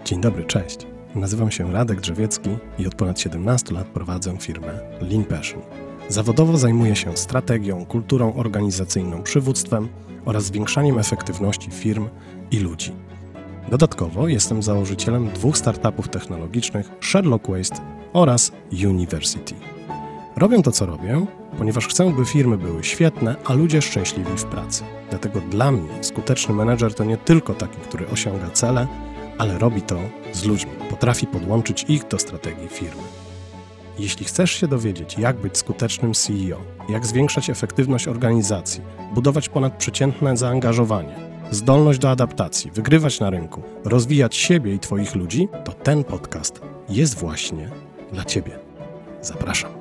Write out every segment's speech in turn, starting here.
Dzień dobry, cześć. Nazywam się Radek Drzewiecki i od ponad 17 lat prowadzę firmę Lean Passion. Zawodowo zajmuję się strategią, kulturą organizacyjną, przywództwem oraz zwiększaniem efektywności firm i ludzi. Dodatkowo jestem założycielem 2 startupów technologicznych Sherlock Waste oraz University. Robię to, co robię, ponieważ chcę, by firmy były świetne, a ludzie szczęśliwi w pracy. Dlatego dla mnie skuteczny menedżer to nie tylko taki, który osiąga cele, ale robi to z ludźmi, potrafi podłączyć ich do strategii firmy. Jeśli chcesz się dowiedzieć, jak być skutecznym CEO, jak zwiększać efektywność organizacji, budować ponadprzeciętne zaangażowanie, zdolność do adaptacji, wygrywać na rynku, rozwijać siebie i Twoich ludzi, to ten podcast jest właśnie dla Ciebie. Zapraszam.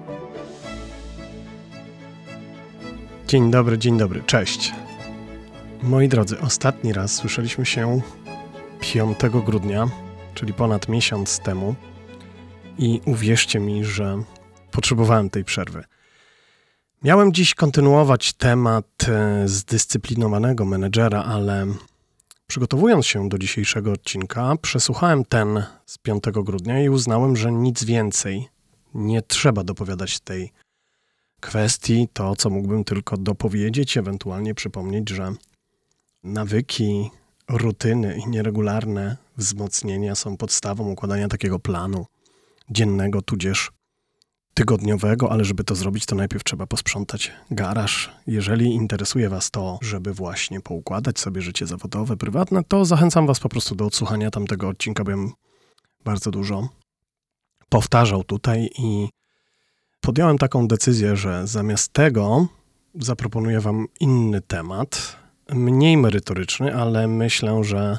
Dzień dobry, cześć. Moi drodzy, ostatni raz słyszeliśmy się 5 grudnia, czyli ponad miesiąc temu i uwierzcie mi, że potrzebowałem tej przerwy. Miałem dziś kontynuować temat zdyscyplinowanego menedżera, ale przygotowując się do dzisiejszego odcinka, przesłuchałem ten z 5 grudnia i uznałem, że nic więcej nie trzeba dopowiadać tej kwestii. To, co mógłbym tylko dopowiedzieć, ewentualnie przypomnieć, że nawyki, rutyny i nieregularne wzmocnienia są podstawą układania takiego planu dziennego, tudzież tygodniowego, ale żeby to zrobić, to najpierw trzeba posprzątać garaż. Jeżeli interesuje Was to, żeby właśnie poukładać sobie życie zawodowe, prywatne, to zachęcam Was po prostu do odsłuchania tamtego odcinka, bo bym bardzo dużo powtarzał tutaj i podjąłem taką decyzję, że zamiast tego zaproponuję Wam inny temat, mniej merytoryczny, ale myślę, że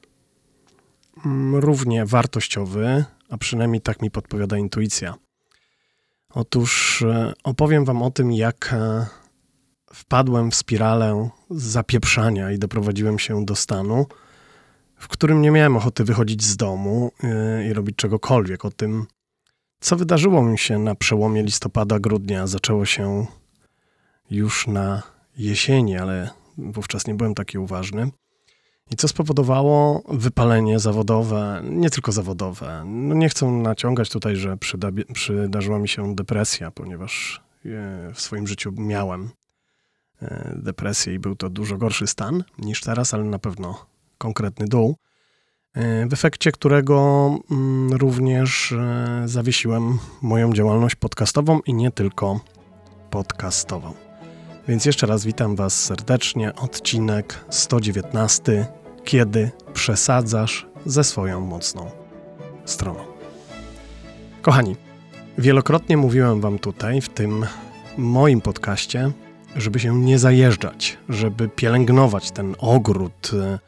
równie wartościowy, a przynajmniej tak mi podpowiada intuicja. Otóż opowiem Wam o tym, jak wpadłem w spiralę zapieprzania i doprowadziłem się do stanu, w którym nie miałem ochoty wychodzić z domu i robić czegokolwiek. O tym, co wydarzyło mi się na przełomie listopada-grudnia. Zaczęło się już na jesieni, ale wówczas nie byłem taki uważny. I co spowodowało wypalenie zawodowe, nie tylko zawodowe. No nie chcę naciągać tutaj, że przydarzyła mi się depresja, ponieważ w swoim życiu miałem depresję i był to dużo gorszy stan niż teraz, ale na pewno konkretny dół, w efekcie którego również zawiesiłem moją działalność podcastową i nie tylko podcastową. Więc jeszcze raz witam Was serdecznie. Odcinek 119. Kiedy przesadzasz ze swoją mocną stroną. Kochani, wielokrotnie mówiłem Wam tutaj w tym moim podcaście, żeby się nie zajeżdżać, żeby pielęgnować ten ogród.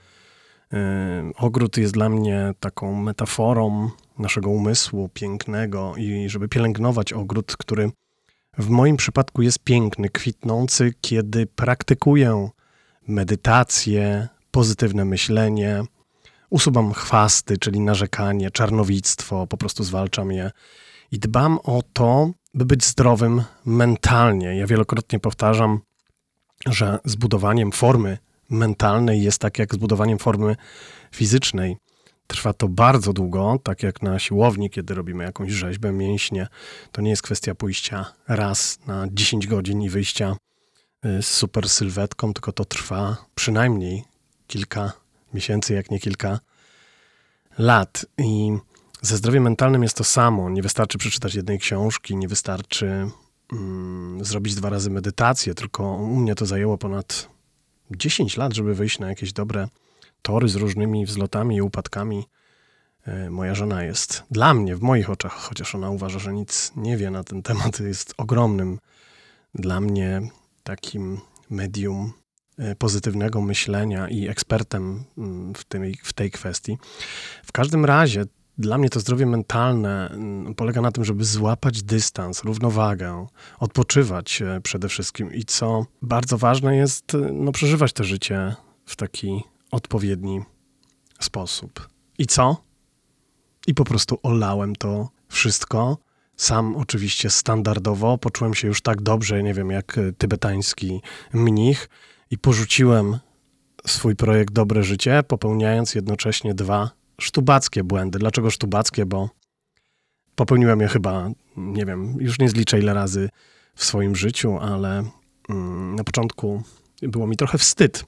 Ogród jest dla mnie taką metaforą naszego umysłu pięknego i żeby pielęgnować ogród, który w moim przypadku jest piękny, kwitnący, kiedy praktykuję medytację, pozytywne myślenie, usuwam chwasty, czyli narzekanie, czarnowictwo, po prostu zwalczam je i dbam o to, by być zdrowym mentalnie. Ja wielokrotnie powtarzam, że zbudowaniem formy mentalnej jest tak jak zbudowaniem formy fizycznej. Trwa to bardzo długo, tak jak na siłowni, kiedy robimy jakąś rzeźbę, mięśnie. To nie jest kwestia pójścia raz na 10 godzin i wyjścia z super sylwetką, tylko to trwa przynajmniej kilka miesięcy, jak nie kilka lat. I ze zdrowiem mentalnym jest to samo. Nie wystarczy przeczytać jednej książki, nie wystarczy zrobić 2 razy medytację, tylko u mnie to zajęło ponad 10 lat, żeby wyjść na jakieś dobre tory z różnymi wzlotami i upadkami. Moja żona jest dla mnie, w moich oczach, chociaż ona uważa, że nic nie wie na ten temat, jest ogromnym dla mnie takim medium pozytywnego myślenia i ekspertem w tej kwestii. W każdym razie dla mnie to zdrowie mentalne polega na tym, żeby złapać dystans, równowagę, odpoczywać przede wszystkim i co bardzo ważne jest, przeżywać to życie w taki odpowiedni sposób. I co? I po prostu olałem to wszystko. Sam oczywiście standardowo poczułem się już tak dobrze, nie wiem, jak tybetański mnich i porzuciłem swój projekt Dobre Życie, popełniając jednocześnie 2 sztubackie błędy. Dlaczego sztubackie? Bo popełniłem je chyba, nie wiem, już nie zliczę ile razy w swoim życiu, ale na początku było mi trochę wstyd,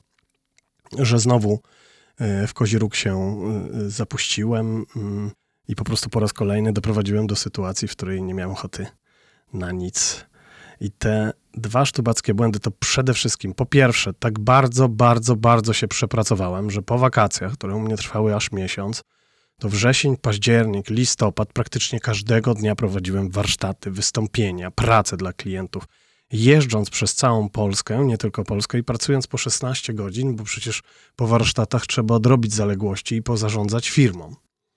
że znowu w kozi róg się zapuściłem i po prostu po raz kolejny doprowadziłem do sytuacji, w której nie miałem ochoty na nic. I te 2 sztubackie błędy to przede wszystkim, po pierwsze, tak bardzo, bardzo, bardzo się przepracowałem, że po wakacjach, które u mnie trwały aż miesiąc, to wrzesień, październik, listopad, praktycznie każdego dnia prowadziłem warsztaty, wystąpienia, pracę dla klientów, jeżdżąc przez całą Polskę, nie tylko Polskę, i pracując po 16 godzin, bo przecież po warsztatach trzeba odrobić zaległości i pozarządzać firmą.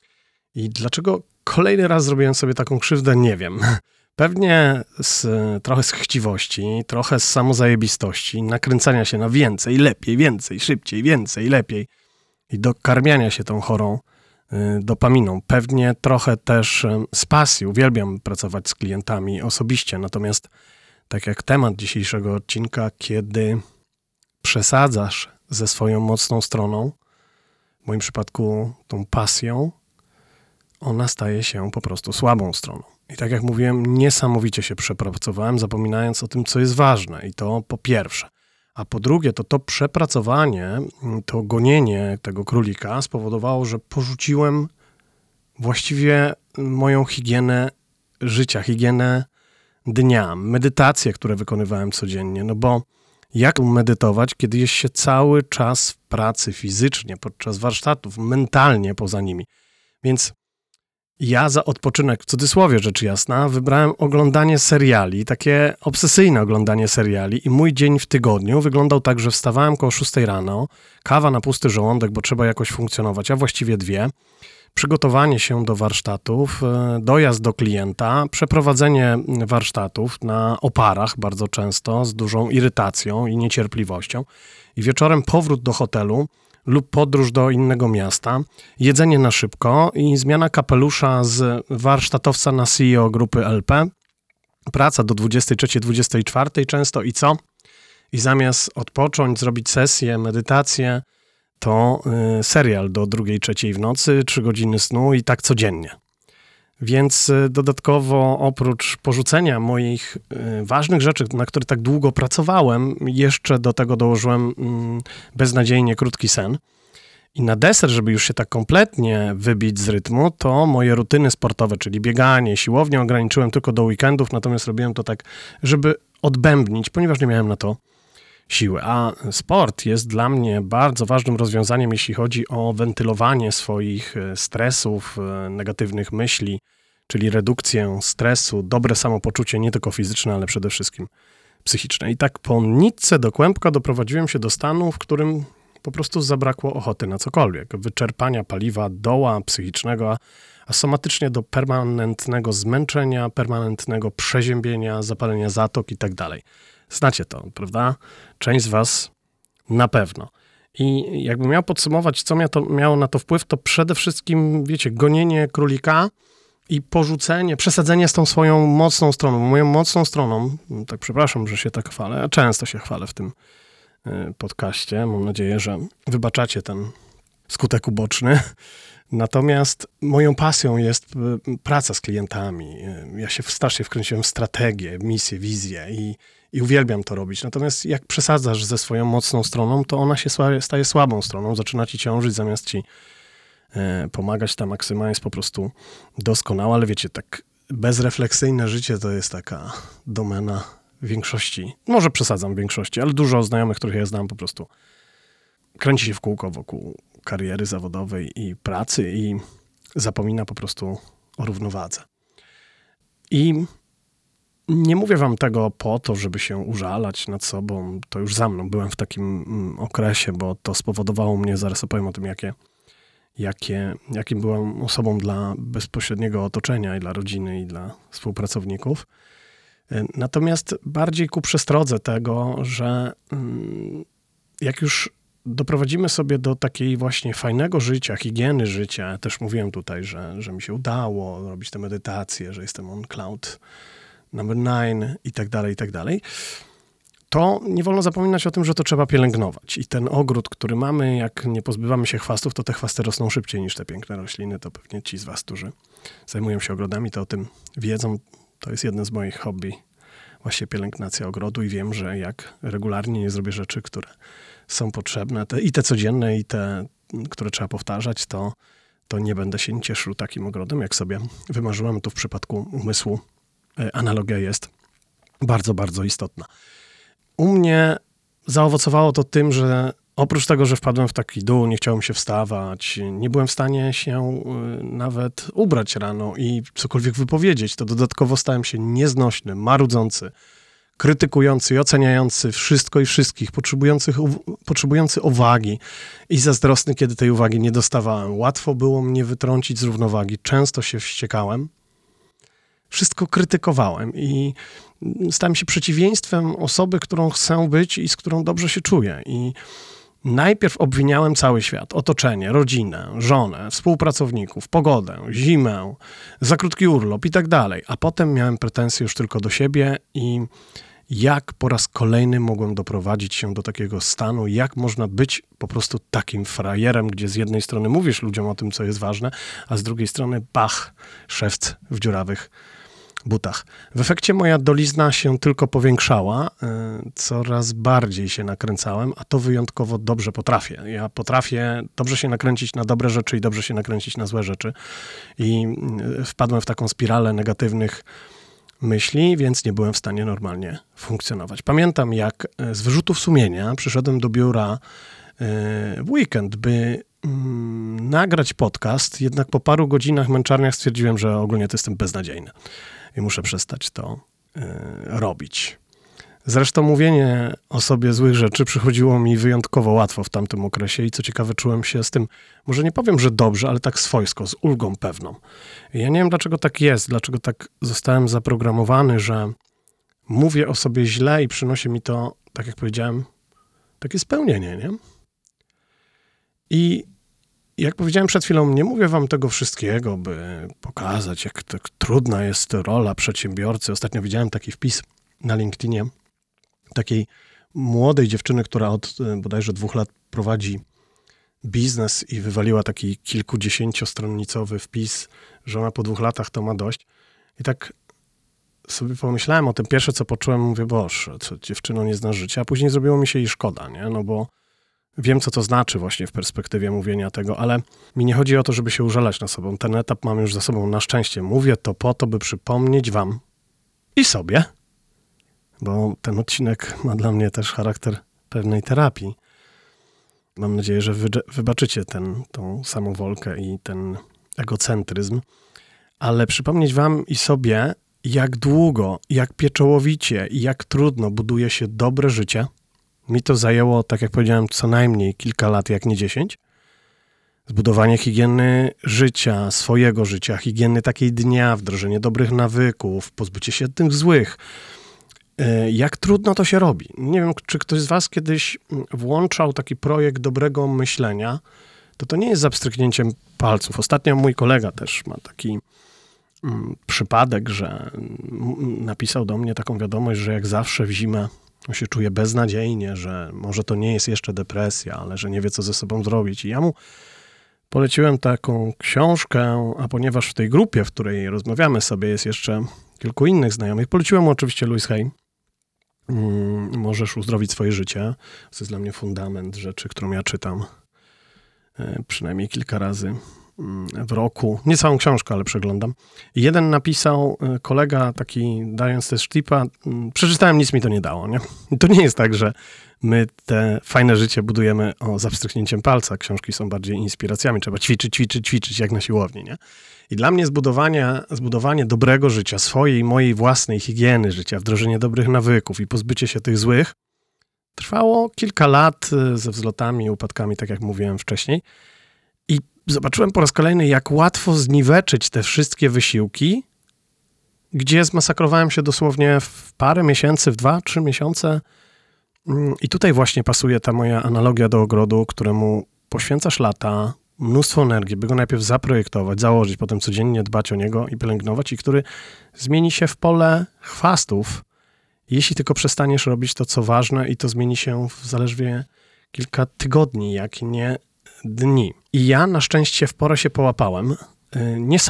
I dlaczego kolejny raz zrobiłem sobie taką krzywdę, nie wiem. Pewnie trochę z chciwości, trochę z samozajebistości, nakręcania się na więcej, lepiej, więcej, szybciej, więcej, lepiej i dokarmiania się tą chorą dopaminą. Pewnie trochę też z pasji. Uwielbiam pracować z klientami osobiście, natomiast tak jak temat dzisiejszego odcinka, kiedy przesadzasz ze swoją mocną stroną, w moim przypadku tą pasją, ona staje się po prostu słabą stroną. I tak jak mówiłem, niesamowicie się przepracowałem, zapominając o tym, co jest ważne. I to po pierwsze. A po drugie, to przepracowanie, to gonienie tego królika spowodowało, że porzuciłem właściwie moją higienę życia, higienę dnia, medytacje, które wykonywałem codziennie. No bo jak medytować, kiedy jest się cały czas w pracy fizycznie, podczas warsztatów, mentalnie poza nimi. Więc ja za odpoczynek, w cudzysłowie rzecz jasna, wybrałem oglądanie seriali, takie obsesyjne oglądanie seriali i mój dzień w tygodniu wyglądał tak, że wstawałem koło 6 rano, kawa na pusty żołądek, bo trzeba jakoś funkcjonować, a właściwie 2, przygotowanie się do warsztatów, dojazd do klienta, przeprowadzenie warsztatów na oparach bardzo często, z dużą irytacją i niecierpliwością i wieczorem powrót do hotelu, lub podróż do innego miasta, jedzenie na szybko i zmiana kapelusza z warsztatowca na CEO grupy LP, praca do 23-24 często i co? I zamiast odpocząć, zrobić sesję, medytację, to serial do 2-3 w nocy, 3 godziny snu i tak codziennie. Więc dodatkowo oprócz porzucenia moich ważnych rzeczy, na które tak długo pracowałem, jeszcze do tego dołożyłem beznadziejnie krótki sen. I na deser, żeby już się tak kompletnie wybić z rytmu, to moje rutyny sportowe, czyli bieganie, siłownię ograniczyłem tylko do weekendów, natomiast robiłem to tak, żeby odbębnić, ponieważ nie miałem na to siły. A sport jest dla mnie bardzo ważnym rozwiązaniem, jeśli chodzi o wentylowanie swoich stresów, negatywnych myśli, czyli redukcję stresu, dobre samopoczucie, nie tylko fizyczne, ale przede wszystkim psychiczne. I tak po nitce do kłębka doprowadziłem się do stanu, w którym po prostu zabrakło ochoty na cokolwiek. Wyczerpania paliwa doła psychicznego, a somatycznie do permanentnego zmęczenia, permanentnego przeziębienia, zapalenia zatok i tak dalej. Znacie to, prawda? Część z was na pewno. I jakbym miał podsumować, co miało na to wpływ, to przede wszystkim, wiecie, gonienie królika i porzucenie, przesadzenie z tą swoją mocną stroną. Moją mocną stroną, tak przepraszam, że się tak chwalę, a często się chwalę w tym podcaście. Mam nadzieję, że wybaczacie ten skutek uboczny. Natomiast moją pasją jest praca z klientami. Ja się strasznie wkręciłem w strategię, misję, wizję i uwielbiam to robić. Natomiast jak przesadzasz ze swoją mocną stroną, to ona się staje słabą stroną, zaczyna ci ciążyć, zamiast ci pomagać. Ta maksyma jest po prostu doskonała, ale wiecie, tak bezrefleksyjne życie to jest taka domena większości, może przesadzam w większości, ale dużo znajomych, których ja znam, po prostu kręci się w kółko wokół kariery zawodowej i pracy i zapomina po prostu o równowadze. I nie mówię wam tego po to, żeby się użalać nad sobą, to już za mną, byłem w takim okresie, bo to spowodowało mnie, zaraz opowiem o tym, jakim byłem osobą dla bezpośredniego otoczenia i dla rodziny i dla współpracowników. Natomiast bardziej ku przestrodze tego, że jak już doprowadzimy sobie do takiej właśnie fajnego życia, higieny życia, ja też mówiłem tutaj, że mi się udało robić te medytacje, że jestem on cloud number 9 i tak dalej, to nie wolno zapominać o tym, że to trzeba pielęgnować. I ten ogród, który mamy, jak nie pozbywamy się chwastów, to te chwasty rosną szybciej niż te piękne rośliny. To pewnie ci z was, którzy zajmują się ogrodami, to o tym wiedzą. To jest jedno z moich hobby, właśnie pielęgnacja ogrodu i wiem, że jak regularnie nie zrobię rzeczy, które są potrzebne, i te codzienne, i te, które trzeba powtarzać, to nie będę się cieszył takim ogrodem, jak sobie wymarzyłem. Tu w przypadku umysłu analogia jest bardzo, bardzo istotna. U mnie zaowocowało to tym, że oprócz tego, że wpadłem w taki dół, nie chciałem się wstawać, nie byłem w stanie się nawet ubrać rano i cokolwiek wypowiedzieć, to dodatkowo stałem się nieznośny, marudzący, krytykujący i oceniający wszystko i wszystkich, potrzebujący uwagi i zazdrosny, kiedy tej uwagi nie dostawałem. Łatwo było mnie wytrącić z równowagi, często się wściekałem, wszystko krytykowałem i stałem się przeciwieństwem osoby, którą chcę być i z którą dobrze się czuję. I najpierw obwiniałem cały świat, otoczenie, rodzinę, żonę, współpracowników, pogodę, zimę, za krótki urlop i tak dalej. A potem miałem pretensje już tylko do siebie i jak po raz kolejny mogłem doprowadzić się do takiego stanu, jak można być po prostu takim frajerem, gdzie z jednej strony mówisz ludziom o tym, co jest ważne, a z drugiej strony pach, szewc w dziurawych butach. W efekcie moja dolizna się tylko powiększała, coraz bardziej się nakręcałem, a to wyjątkowo dobrze potrafię. Ja potrafię dobrze się nakręcić na dobre rzeczy i dobrze się nakręcić na złe rzeczy i wpadłem w taką spiralę negatywnych myśli, więc nie byłem w stanie normalnie funkcjonować. Pamiętam, jak z wyrzutów sumienia przyszedłem do biura w weekend, by nagrać podcast, jednak po paru godzinach męczarniach stwierdziłem, że ogólnie to jestem beznadziejny i muszę przestać to robić. Zresztą mówienie o sobie złych rzeczy przychodziło mi wyjątkowo łatwo w tamtym okresie i co ciekawe czułem się z tym, może nie powiem, że dobrze, ale tak swojsko, z ulgą pewną. Ja nie wiem, dlaczego tak jest, dlaczego tak zostałem zaprogramowany, że mówię o sobie źle i przynosi mi to, tak jak powiedziałem, takie spełnienie, nie? I jak powiedziałem przed chwilą, nie mówię wam tego wszystkiego, by pokazać, jak tak trudna jest rola przedsiębiorcy. Ostatnio widziałem taki wpis na LinkedInie takiej młodej dziewczyny, która od bodajże 2 lat prowadzi biznes i wywaliła taki kilkudziesięciostronicowy wpis, że ona po 2 latach to ma dość. I tak sobie pomyślałem o tym. Pierwsze, co poczułem, mówię, Boże, co dziewczyno nie znasz życia, a później zrobiło mi się jej szkoda, nie? No bo wiem, co to znaczy właśnie w perspektywie mówienia tego, ale mi nie chodzi o to, żeby się użalać na sobą. Ten etap mam już za sobą na szczęście. Mówię to po to, by przypomnieć wam i sobie, bo ten odcinek ma dla mnie też charakter pewnej terapii. Mam nadzieję, że wybaczycie tą samowolkę i ten egocentryzm, ale przypomnieć wam i sobie, jak długo, jak pieczołowicie i jak trudno buduje się dobre życie. Mi to zajęło, tak jak powiedziałem, co najmniej kilka lat, jak nie 10. Zbudowanie higieny życia, swojego życia, higieny takiej dnia, wdrożenie dobrych nawyków, pozbycie się tych złych. Jak trudno to się robi. Nie wiem, czy ktoś z was kiedyś włączał taki projekt dobrego myślenia. To nie jest za pstryknięciem palców. Ostatnio mój kolega też ma taki przypadek, że napisał do mnie taką wiadomość, że jak zawsze w zimę on się czuje beznadziejnie, że może to nie jest jeszcze depresja, ale że nie wie, co ze sobą zrobić. I ja mu poleciłem taką książkę, a ponieważ w tej grupie, w której rozmawiamy sobie, jest jeszcze kilku innych znajomych, poleciłem mu oczywiście Louise Hay. Możesz uzdrowić swoje życie. To jest dla mnie fundament rzeczy, którą ja czytam przynajmniej kilka razy w roku. Nie całą książkę, ale przeglądam. Jeden napisał, kolega taki dając też tipa, przeczytałem, nic mi to nie dało, nie? I to nie jest tak, że my te fajne życie budujemy za pstryknięciem palca. Książki są bardziej inspiracjami. Trzeba ćwiczyć jak na siłowni, nie? I dla mnie zbudowanie dobrego życia, swojej, mojej własnej higieny życia, wdrożenie dobrych nawyków i pozbycie się tych złych trwało kilka lat ze wzlotami i upadkami, tak jak mówiłem wcześniej. I zobaczyłem po raz kolejny, jak łatwo zniweczyć te wszystkie wysiłki, gdzie zmasakrowałem się dosłownie w parę miesięcy, w 2-3 miesiące. I tutaj właśnie pasuje ta moja analogia do ogrodu, któremu poświęcasz lata, mnóstwo energii, by go najpierw zaprojektować, założyć, potem codziennie dbać o niego i pielęgnować, i który zmieni się w pole chwastów Jeśli tylko przestaniesz robić to, co ważne i to zmieni się w zaledwie kilka tygodni, jak nie dni. I ja na szczęście w porę się połapałem. Nie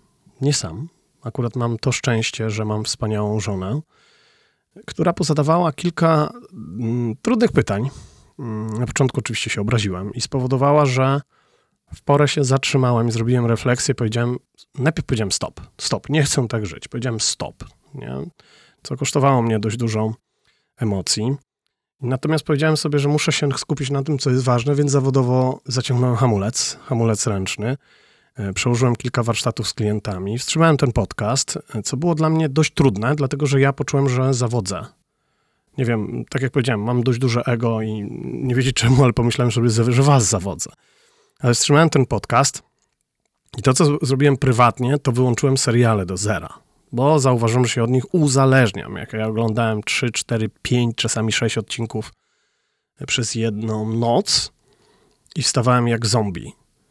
sam. Akurat mam to szczęście, że mam wspaniałą żonę, która pozadawała kilka trudnych pytań. Na początku oczywiście się obraziłem i spowodowała, że w porę się zatrzymałem i zrobiłem refleksję. Najpierw powiedziałem stop, nie chcę tak żyć. Powiedziałem stop, nie? Co kosztowało mnie dość dużo emocji. Natomiast powiedziałem sobie, że muszę się skupić na tym, co jest ważne, więc zawodowo zaciągnąłem hamulec ręczny. Przełożyłem kilka warsztatów z klientami. Wstrzymałem ten podcast, co było dla mnie dość trudne, dlatego że ja poczułem, że zawodzę. Nie wiem, tak jak powiedziałem, mam dość duże ego i nie wiecie czemu, ale pomyślałem sobie, że was zawodzę. Ale wstrzymałem ten podcast i to, co zrobiłem prywatnie, to wyłączyłem seriale do zera, bo zauważyłem, że się od nich uzależniam. Jak ja oglądałem 3, 4, 5, czasami 6 odcinków przez jedną noc i wstawałem jak zombie.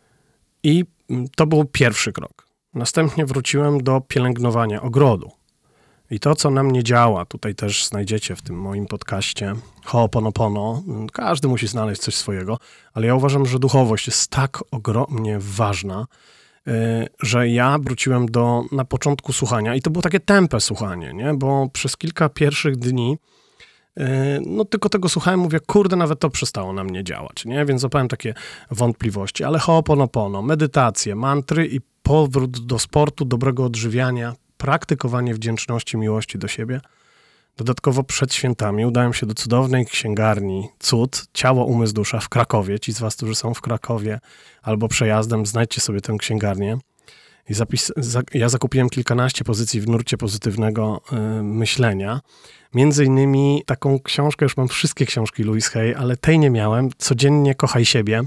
I to był pierwszy krok. Następnie wróciłem do pielęgnowania ogrodu. I to, co na mnie działa, tutaj też znajdziecie w tym moim podcaście Ho'oponopono. Każdy musi znaleźć coś swojego, ale ja uważam, że duchowość jest tak ogromnie ważna, że ja wróciłem na początku słuchania i to było takie tępe słuchanie, nie? Bo przez kilka pierwszych dni tylko tego słuchałem, mówię, kurde, nawet to przestało na mnie działać, nie? Więc złapałem takie wątpliwości, ale Ho'oponopono, medytacje, mantry i powrót do sportu, dobrego odżywiania, praktykowanie wdzięczności, miłości do siebie. Dodatkowo przed świętami udałem się do cudownej księgarni Cud, Ciało, Umysł, Dusza w Krakowie. Ci z was, którzy są w Krakowie albo przejazdem, znajdźcie sobie tę księgarnię. I ja zakupiłem kilkanaście pozycji w nurcie pozytywnego myślenia. Między innymi taką książkę, już mam wszystkie książki Louise Hay, ale tej nie miałem. Codziennie kochaj siebie.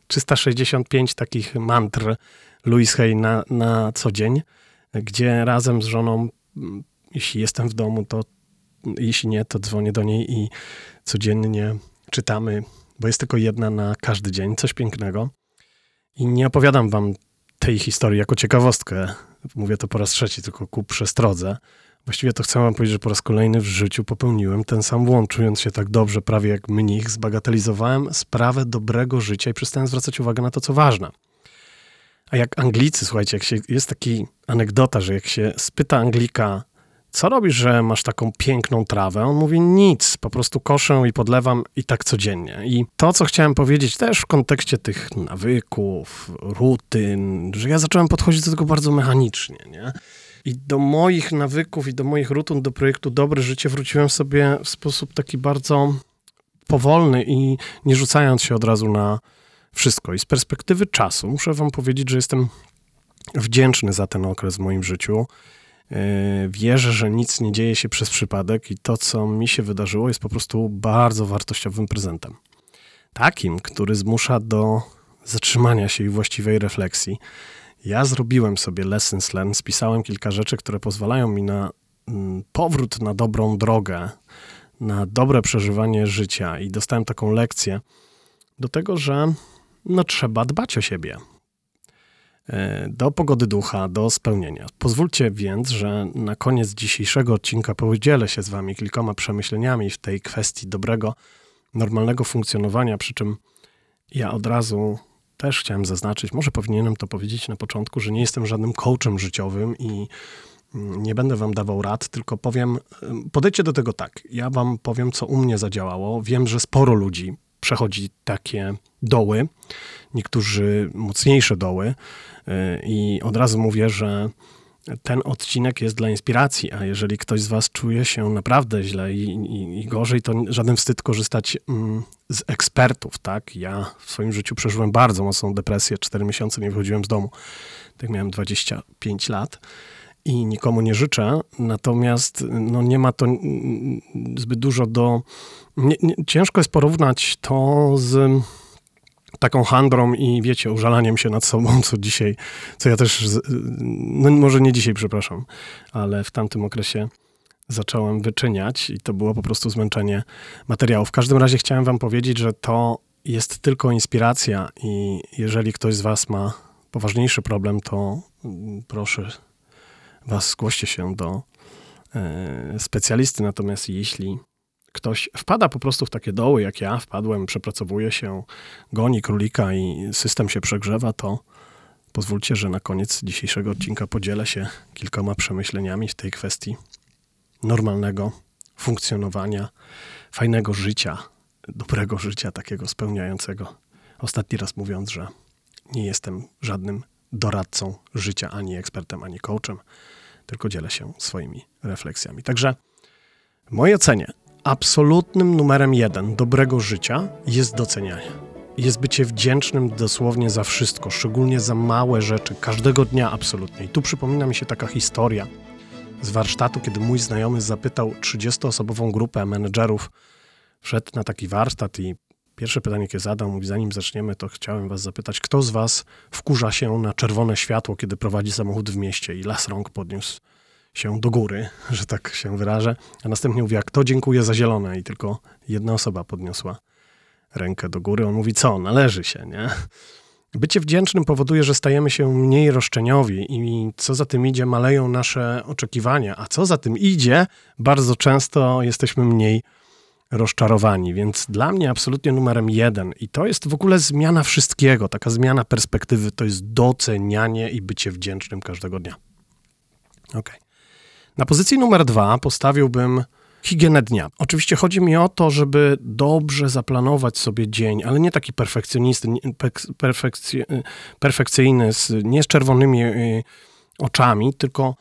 365 takich mantr Louise Hay na co dzień, gdzie razem z żoną, jeśli jestem w domu, to jeśli nie, to dzwonię do niej i codziennie czytamy, bo jest tylko jedna na każdy dzień, coś pięknego. I nie opowiadam wam tej historii jako ciekawostkę, mówię to po raz trzeci, tylko ku przestrodze. Właściwie to chcę wam powiedzieć, że po raz kolejny w życiu popełniłem ten sam błąd, czując się tak dobrze, prawie jak mnich, zbagatelizowałem sprawę dobrego życia i przestałem zwracać uwagę na to, co ważne. A jak Anglicy, słuchajcie, jest taki anegdota, że jak się spyta Anglika, co robisz, że masz taką piękną trawę? On mówi, nic, po prostu koszę i podlewam i tak codziennie. I to, co chciałem powiedzieć też w kontekście tych nawyków, rutyn, że ja zacząłem podchodzić do tego bardzo mechanicznie, nie? I do moich nawyków i do moich rutyn, do projektu Dobre Życie wróciłem sobie w sposób taki bardzo powolny i nie rzucając się od razu na wszystko. I z perspektywy czasu muszę wam powiedzieć, że jestem wdzięczny za ten okres w moim życiu. Wierzę, że nic nie dzieje się przez przypadek i to, co mi się wydarzyło, jest po prostu bardzo wartościowym prezentem. Takim, który zmusza do zatrzymania się i właściwej refleksji. Ja zrobiłem sobie lessons learned, spisałem kilka rzeczy, które pozwalają mi na powrót na dobrą drogę, na dobre przeżywanie życia i dostałem taką lekcję do tego, że trzeba dbać o siebie. Do pogody ducha, do spełnienia. Pozwólcie więc, że na koniec dzisiejszego odcinka podzielę się z wami kilkoma przemyśleniami w tej kwestii dobrego, normalnego funkcjonowania, przy czym ja od razu też chciałem zaznaczyć, może powinienem to powiedzieć na początku, że nie jestem żadnym coachem życiowym i nie będę wam dawał rad, tylko podejdźcie do tego tak. Ja wam powiem, co u mnie zadziałało. Wiem, że sporo ludzi przechodzi takie doły, niektórzy mocniejsze doły i od razu mówię, że ten odcinek jest dla inspiracji, a jeżeli ktoś z was czuje się naprawdę źle i gorzej, to żaden wstyd korzystać z ekspertów, tak? Ja w swoim życiu przeżyłem bardzo mocną depresję, 4 miesiące nie wychodziłem z domu, tak miałem 25 lat i nikomu nie życzę, natomiast nie ma to zbyt dużo ciężko jest porównać to z taką handrą i wiecie, użalaniem się nad sobą, co ja też, może nie dzisiaj, przepraszam, ale w tamtym okresie zacząłem wyczyniać i to było po prostu zmęczenie materiału. W każdym razie chciałem wam powiedzieć, że to jest tylko inspiracja i jeżeli ktoś z was ma poważniejszy problem, to proszę was, zgłoście się do specjalisty, natomiast jeśli ktoś wpada po prostu w takie doły, jak ja wpadłem, przepracowuje się, goni królika i system się przegrzewa, to pozwólcie, że na koniec dzisiejszego odcinka podzielę się kilkoma przemyśleniami w tej kwestii normalnego funkcjonowania, fajnego życia, dobrego życia, takiego spełniającego. Ostatni raz mówiąc, że nie jestem żadnym doradcą życia, ani ekspertem, ani coachem, tylko dzielę się swoimi refleksjami. Także w mojej ocenie absolutnym numerem 1 dobrego życia jest docenianie. Jest bycie wdzięcznym dosłownie za wszystko, szczególnie za małe rzeczy, każdego dnia absolutnie. I tu przypomina mi się taka historia z warsztatu, kiedy mój znajomy zapytał 30-osobową grupę menedżerów, wszedł na taki warsztat i pierwsze pytanie, jakie zadał, mówi, zanim zaczniemy, to chciałem was zapytać, kto z was wkurza się na czerwone światło, kiedy prowadzi samochód w mieście? I las rąk podniósł się do góry, że tak się wyrażę, a następnie mówi, a kto dziękuję za zielone? I tylko jedna osoba podniosła rękę do góry. On mówi, co? Należy się, nie? Bycie wdzięcznym powoduje, że stajemy się mniej roszczeniowi i co za tym idzie, maleją nasze oczekiwania, a co za tym idzie, bardzo często jesteśmy mniej rozczarowani, więc dla mnie absolutnie numerem 1 i to jest w ogóle zmiana wszystkiego, taka zmiana perspektywy, to jest docenianie i bycie wdzięcznym każdego dnia. Okay. Na pozycji numer 2 postawiłbym higienę dnia. Oczywiście chodzi mi o to, żeby dobrze zaplanować sobie dzień, ale nie taki perfekcyjny, nie z czerwonymi oczami, tylko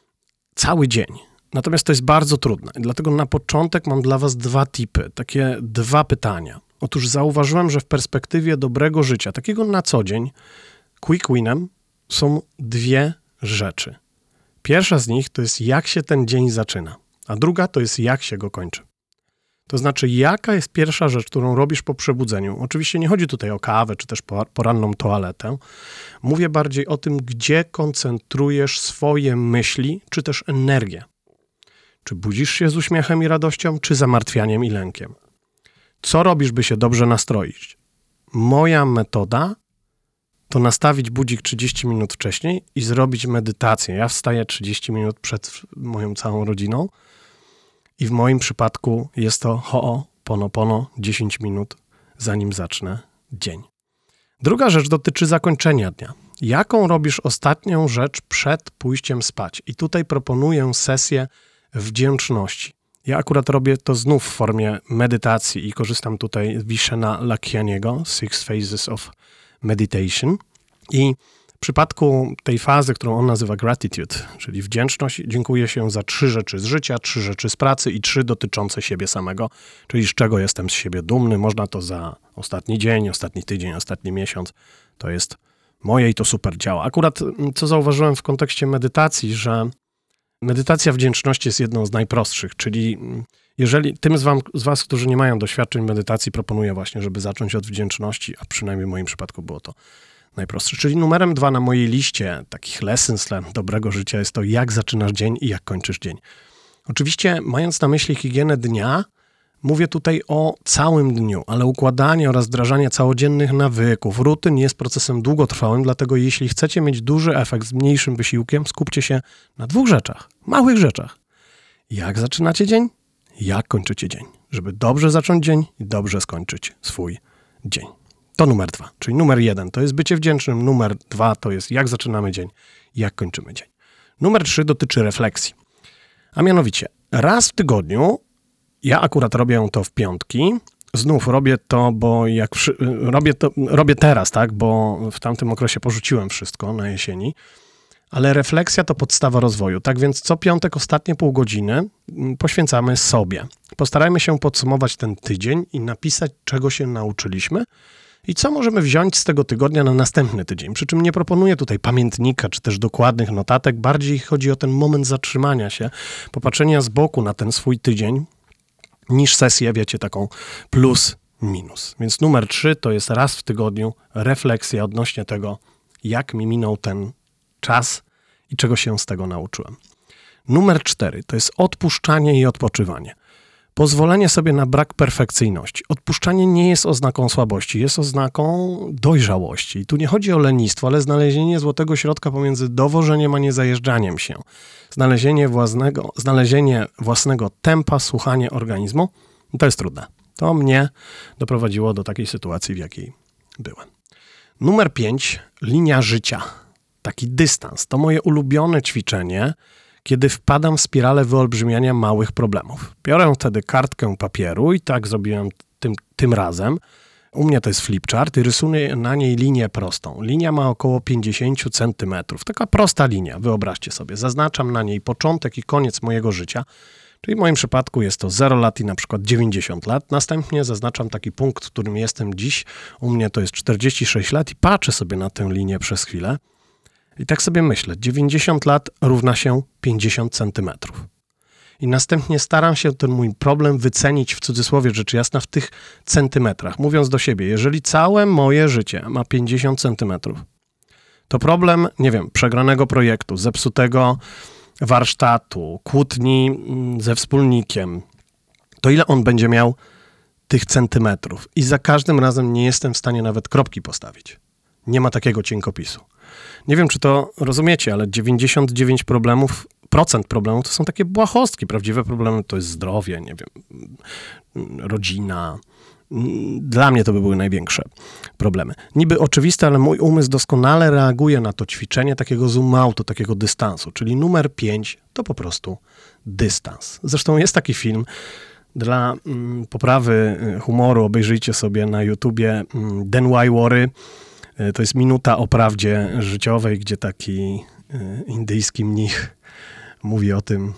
cały dzień. Natomiast to jest bardzo trudne. Dlatego na początek mam dla was 2 tipy, takie 2 pytania. Otóż zauważyłem, że w perspektywie dobrego życia, takiego na co dzień, quick winem są 2 rzeczy. Pierwsza z nich to jest jak się ten dzień zaczyna, a druga to jest jak się go kończy. To znaczy jaka jest pierwsza rzecz, którą robisz po przebudzeniu. Oczywiście nie chodzi tutaj o kawę, czy też poranną toaletę. Mówię bardziej o tym, gdzie koncentrujesz swoje myśli, czy też energię. Czy budzisz się z uśmiechem i radością, czy zamartwianiem i lękiem? Co robisz, by się dobrze nastroić? Moja metoda to nastawić budzik 30 minut wcześniej i zrobić medytację. Ja wstaję 30 minut przed moją całą rodziną i w moim przypadku jest to ho'oponopono 10 minut, zanim zacznę dzień. Druga rzecz dotyczy zakończenia dnia. Jaką robisz ostatnią rzecz przed pójściem spać? I tutaj proponuję sesję wdzięczności. Ja akurat robię to znów w formie medytacji i korzystam tutaj z Vishena Lakianiego, Six Phases of Meditation. I w przypadku tej fazy, którą on nazywa gratitude, czyli wdzięczność, dziękuję się za 3 rzeczy z życia, 3 rzeczy z pracy i 3 dotyczące siebie samego, czyli z czego jestem z siebie dumny. Można to za ostatni dzień, ostatni tydzień, ostatni miesiąc. To jest moje i to super działa. Akurat co zauważyłem w kontekście medytacji, że medytacja wdzięczności jest jedną z najprostszych, czyli jeżeli tym z was, którzy nie mają doświadczeń medytacji, proponuję właśnie, żeby zacząć od wdzięczności, a przynajmniej w moim przypadku było to najprostsze. Czyli numerem 2 na mojej liście takich lessons dla dobrego życia jest to, jak zaczynasz dzień i jak kończysz dzień. Oczywiście, mając na myśli higienę dnia, mówię tutaj o całym dniu, ale układanie oraz wdrażanie całodziennych nawyków, rutyn jest procesem długotrwałym, dlatego jeśli chcecie mieć duży efekt z mniejszym wysiłkiem, skupcie się na 2 rzeczach, małych rzeczach. Jak zaczynacie dzień? Jak kończycie dzień? Żeby dobrze zacząć dzień i dobrze skończyć swój dzień. To numer 2, czyli numer 1 to jest bycie wdzięcznym, numer 2 to jest jak zaczynamy dzień, jak kończymy dzień. Numer 3 dotyczy refleksji, a mianowicie raz w tygodniu, ja akurat robię to w piątki, znów robię to, bo robię teraz, tak, bo w tamtym okresie porzuciłem wszystko na jesieni, ale refleksja to podstawa rozwoju, tak więc co piątek ostatnie pół godziny poświęcamy sobie. Postarajmy się podsumować ten tydzień i napisać, czego się nauczyliśmy i co możemy wziąć z tego tygodnia na następny tydzień. Przy czym nie proponuję tutaj pamiętnika czy też dokładnych notatek, bardziej chodzi o ten moment zatrzymania się, popatrzenia z boku na ten swój tydzień, niż sesję, wiecie, taką plus, minus. Więc numer 3 to jest raz w tygodniu refleksja odnośnie tego, jak mi minął ten czas i czego się z tego nauczyłem. Numer 4 to jest odpuszczanie i odpoczywanie. Pozwolenie sobie na brak perfekcyjności. Odpuszczanie nie jest oznaką słabości, jest oznaką dojrzałości. I tu nie chodzi o lenistwo, ale znalezienie złotego środka pomiędzy dowożeniem a niezajeżdżaniem się. Znalezienie własnego tempa, słuchanie organizmu, to jest trudne. To mnie doprowadziło do takiej sytuacji, w jakiej byłem. Numer 5, linia życia. Taki dystans. To moje ulubione ćwiczenie, kiedy wpadam w spiralę wyolbrzymiania małych problemów. Biorę wtedy kartkę papieru i tak zrobiłem tym razem. U mnie to jest flipchart i rysuję na niej linię prostą. Linia ma około 50 cm. Taka prosta linia, wyobraźcie sobie. Zaznaczam na niej początek i koniec mojego życia. Czyli w moim przypadku jest to 0 lat i na przykład 90 lat. Następnie zaznaczam taki punkt, w którym jestem dziś. U mnie to jest 46 lat i patrzę sobie na tę linię przez chwilę. I tak sobie myślę, 90 lat równa się 50 centymetrów. I następnie staram się ten mój problem wycenić w cudzysłowie rzecz jasna w tych centymetrach. Mówiąc do siebie, jeżeli całe moje życie ma 50 centymetrów, to problem, nie wiem, przegranego projektu, zepsutego warsztatu, kłótni ze wspólnikiem, to ile on będzie miał tych centymetrów? I za każdym razem nie jestem w stanie nawet kropki postawić. Nie ma takiego cienkopisu. Nie wiem, czy to rozumiecie, ale 99% problemów to są takie błahostki. Prawdziwe problemy to jest zdrowie, nie wiem, rodzina. Dla mnie to by były największe problemy. Niby oczywiste, ale mój umysł doskonale reaguje na to ćwiczenie takiego zoom-outu, takiego dystansu. Czyli numer 5 to po prostu dystans. Zresztą jest taki film, dla poprawy humoru obejrzyjcie sobie na YouTubie Then Why Worry. To jest minuta o prawdzie życiowej, gdzie taki indyjski mnich mówi o tym,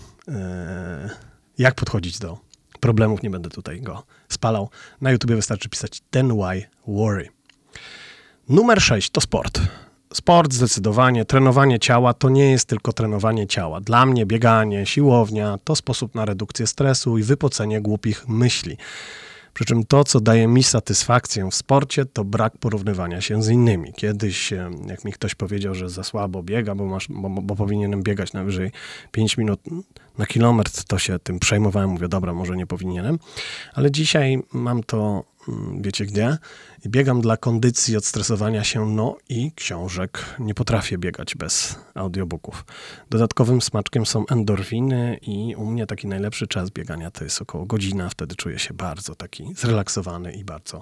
jak podchodzić do problemów. Nie będę tutaj go spalał. Na YouTubie wystarczy pisać Then Why Worry. Numer 6 to sport. Sport zdecydowanie, trenowanie ciała to nie jest tylko trenowanie ciała. Dla mnie bieganie, siłownia to sposób na redukcję stresu i wypocenie głupich myśli. Przy czym to, co daje mi satysfakcję w sporcie, to brak porównywania się z innymi. Kiedyś, jak mi ktoś powiedział, że za słabo biega, bo powinienem biegać najwyżej 5 minut na kilometr, to się tym przejmowałem. Mówię, dobra, może nie powinienem. Ale dzisiaj mam to, wiecie gdzie? I biegam dla kondycji, odstresowania się, no i książek. Nie potrafię biegać bez audiobooków. Dodatkowym smaczkiem są endorfiny i u mnie taki najlepszy czas biegania to jest około godzina. Wtedy czuję się bardzo taki zrelaksowany i bardzo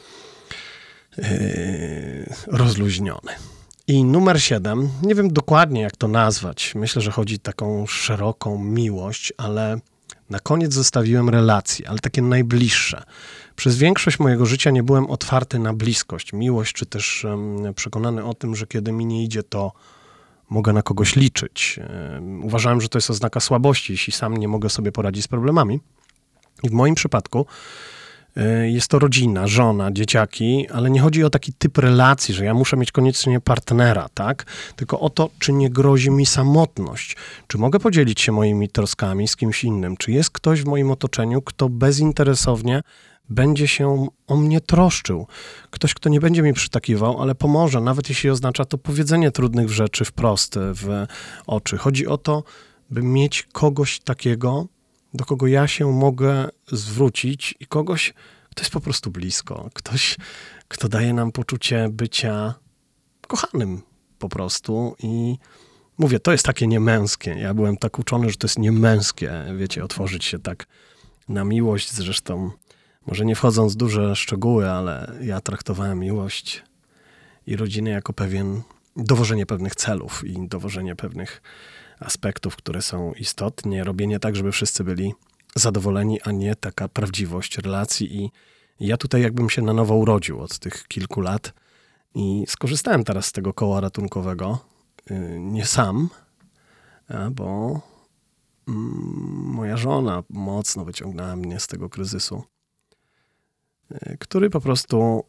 rozluźniony. I numer 7, nie wiem dokładnie jak to nazwać. Myślę, że chodzi o taką szeroką miłość, ale na koniec zostawiłem relacje, ale takie najbliższe. Przez większość mojego życia nie byłem otwarty na bliskość, miłość, czy też przekonany o tym, że kiedy mi nie idzie, to mogę na kogoś liczyć. Uważałem, że to jest oznaka słabości, jeśli sam nie mogę sobie poradzić z problemami. I w moim przypadku jest to rodzina, żona, dzieciaki, ale nie chodzi o taki typ relacji, że ja muszę mieć koniecznie partnera, tak? Tylko o to, czy nie grozi mi samotność, czy mogę podzielić się moimi troskami z kimś innym, czy jest ktoś w moim otoczeniu, kto bezinteresownie będzie się o mnie troszczył. Ktoś, kto nie będzie mi przytakiwał, ale pomoże, nawet jeśli oznacza to powiedzenie trudnych rzeczy wprost w oczy. Chodzi o to, by mieć kogoś takiego, do kogo ja się mogę zwrócić i kogoś, kto jest po prostu blisko. Ktoś, kto daje nam poczucie bycia kochanym po prostu. I mówię, to jest takie niemęskie. Ja byłem tak uczony, że to jest niemęskie, wiecie, otworzyć się tak na miłość. Zresztą, może nie wchodząc w duże szczegóły, ale ja traktowałem miłość i rodzinę jako dowożenie pewnych celów i dowożenie pewnych aspektów, które są istotne, robienie tak, żeby wszyscy byli zadowoleni, a nie taka prawdziwość relacji. I ja tutaj jakbym się na nowo urodził od tych kilku lat i skorzystałem teraz z tego koła ratunkowego, nie sam, bo moja żona mocno wyciągnęła mnie z tego kryzysu, który po prostu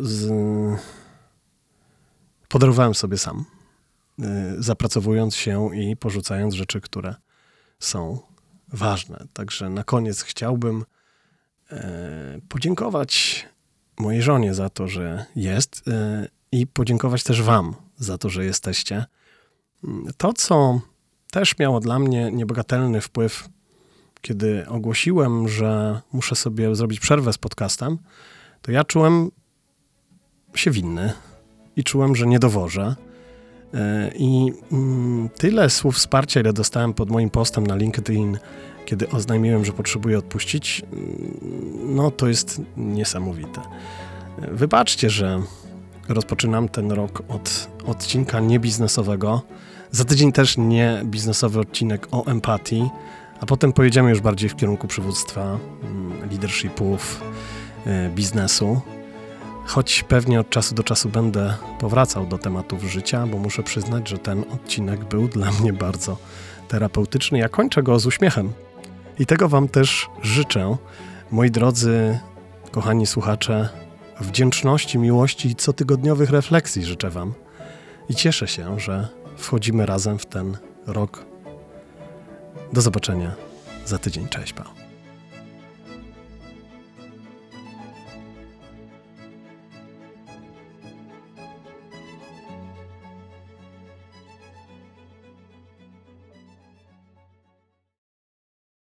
podarowałem sobie sam, zapracowując się i porzucając rzeczy, które są ważne. Także na koniec chciałbym podziękować mojej żonie za to, że jest i podziękować też wam za to, że jesteście. To, co też miało dla mnie niebagatelny wpływ, kiedy ogłosiłem, że muszę sobie zrobić przerwę z podcastem, to ja czułem się winny i czułem, że nie dowożę. I tyle słów wsparcia, ile dostałem pod moim postem na LinkedIn, kiedy oznajmiłem, że potrzebuję odpuścić, no to jest niesamowite. Wybaczcie, że rozpoczynam ten rok od odcinka niebiznesowego. Za tydzień też nie biznesowy odcinek o empatii, a potem pojedziemy już bardziej w kierunku przywództwa, leadershipów, biznesu. Choć pewnie od czasu do czasu będę powracał do tematów życia, bo muszę przyznać, że ten odcinek był dla mnie bardzo terapeutyczny. Ja kończę go z uśmiechem. I tego wam też życzę, moi drodzy, kochani słuchacze, wdzięczności, miłości i cotygodniowych refleksji życzę wam. I cieszę się, że wchodzimy razem w ten rok. Do zobaczenia za tydzień. Cześć, pa.